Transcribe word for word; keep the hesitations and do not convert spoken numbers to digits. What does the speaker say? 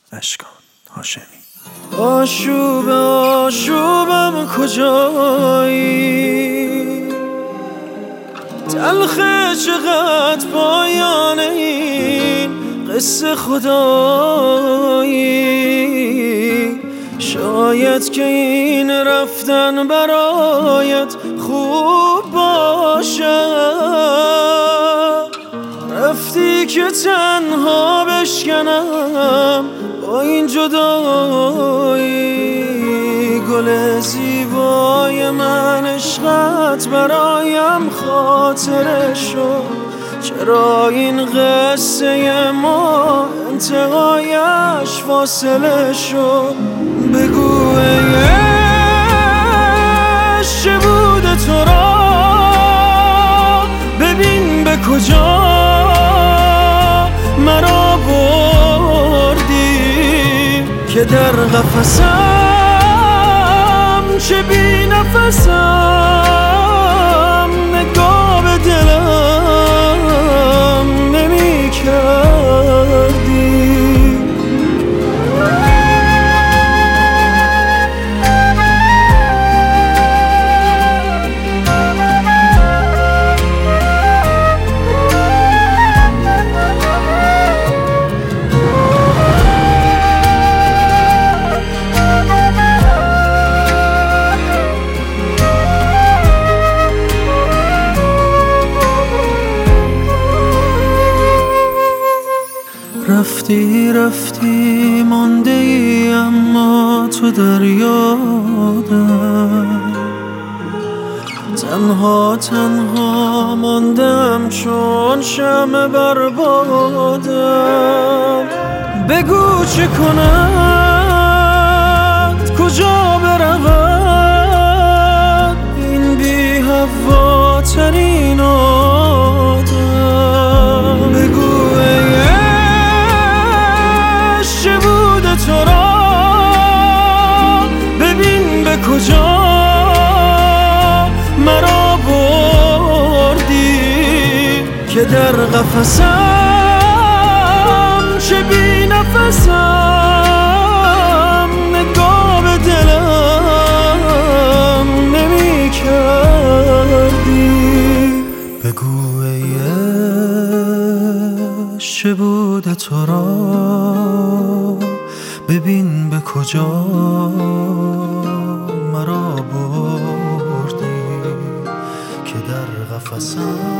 اشکان هاشمی. آشوب آشوبم کجایی، تلخه چقدر پایان این قصه خدایی. شاید که این رفتن برایت خوب باشد، رفتی که تنها بشکنم با این جدایی. گل زیبای من عشقت برایم خاطره شد، چرا این قصه ما انتهایش فاصله شد؟ بگو ای عشق چه بوده تو را، ببین به کجا مرا بردی که در قفسم چه بی نفسم نگاه به دلم نمی کردی. رفتی رفتی مانده ای اما تو در یادم، تنها تنها ماندم چون شمع بر بادم. بگو چه کند کجا برود این بی هوا ترین آدم. بگو ای چه بوده تو را، ببین به کجا مرا بردی که در قفسم چه بی نفسم نگاه به دلم نمی کردی. بگو ای عشق چه بوده تو را، ببین به کجا مرا بردی که در قفسم